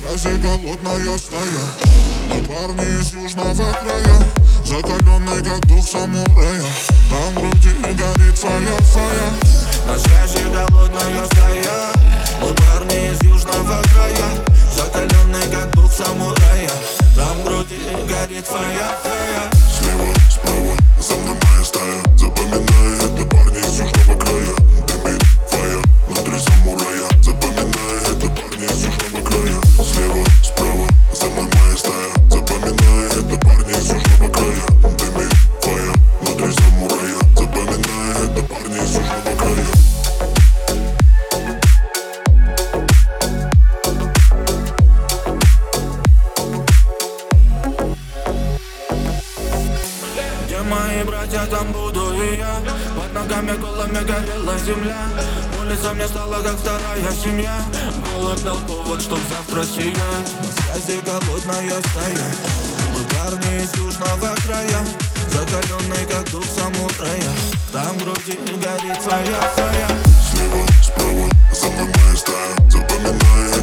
связи голодная стая, а парни из южного края, закаленный как дух самурая. Там в груди горит фая. На связи голодная стая, мы парни из южного края, закаленный как дух самурая. Там в груди горит фая. Слева, справа, за мной моя стая, запоминай, это парни из южного края. Дымит фая, внутри самурая, запоминай, это парни из южного края. Слева, справа, за мной моя стая, запоминай, это парни из южного края. Дымит фая, внутри самурая, запоминай, это парни из южного края. Где мои братья, там буду и я. Под ногами голыми горела земля. Улица мне стала как вторая семья. Голод дал повод, чтоб завтра сиять. На связи голодная стая, мы парни из южного края, закаленный как дух самурая. Там в груди горит фая. Слева, справа, за мной моя стая, запоминай,